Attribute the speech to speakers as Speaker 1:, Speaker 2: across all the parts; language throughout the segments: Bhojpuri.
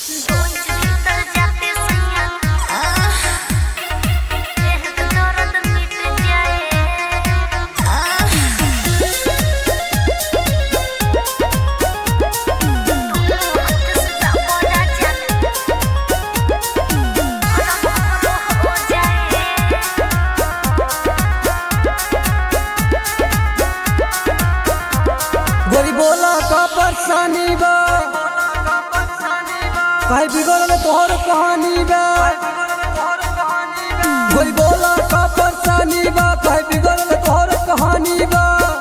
Speaker 1: परेशानी बा भाई बिगड़ल तोहर कहानी बा कोई बोला का परेशानी बा भाई बिगड़ल तोहर कहानी बा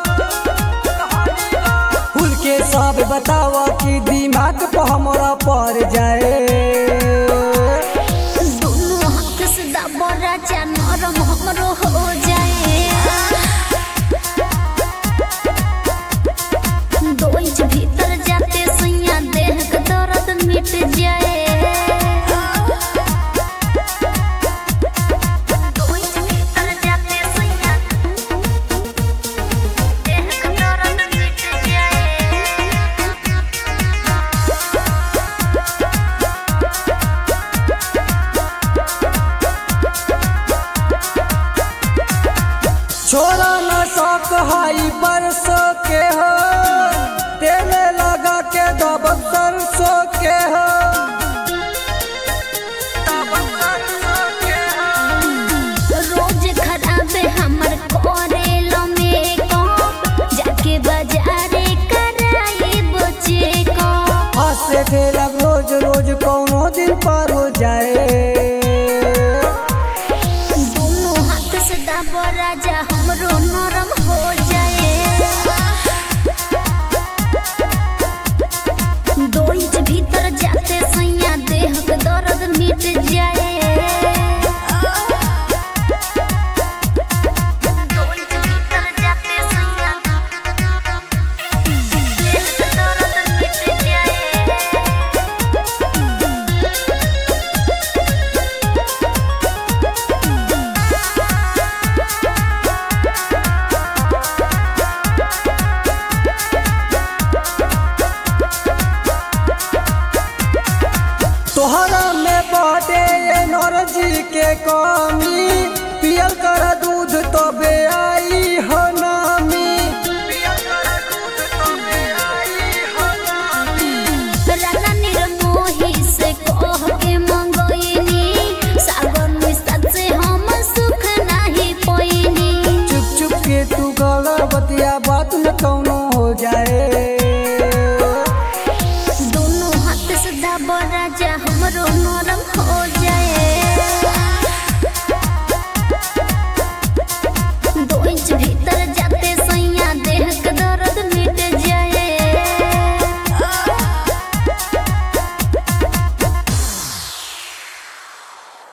Speaker 1: खुल के सब बतावा कि दिमाग पे हमरा पड़ जाए
Speaker 2: दोनों हाथ से दबा राजा नरम हमरो हो जाए दो इंच भीतर जाते सैया देह का दर्द मिट जाए दो इंच भीतर जाते सैया देह का दर्द मिट जाए
Speaker 1: छोड़ा न शौक हाई बरसों के हो तेल लगा के दबक सरसों के हो
Speaker 2: रोज खराब हमर करेलो में कप जाके बाजारे कराई बचे कप
Speaker 1: हंसे खेला रोज रोज कौनो दिन पार हो जाए
Speaker 2: दोनों हाथ से दबा राजा हमरो नरम हो जाए दो इंच भीतर जाते सैया देह का दर्द मिट जाए दो इंच भीतर जाते सैया देह का दर्द मिट जाए
Speaker 1: तोहरा में बाटे एनर्जी के कमी पियल कर दूध तो बे आई हो नामी
Speaker 2: राना निर्मोही से कह के मंगोइनी सागर में सच से हम सुख नहीं पोइनी
Speaker 1: चुप चुप के तू गला बतिया बात न कौनो हो जाए
Speaker 2: दोनों हाथ से दबा राजा हमरो नरम हो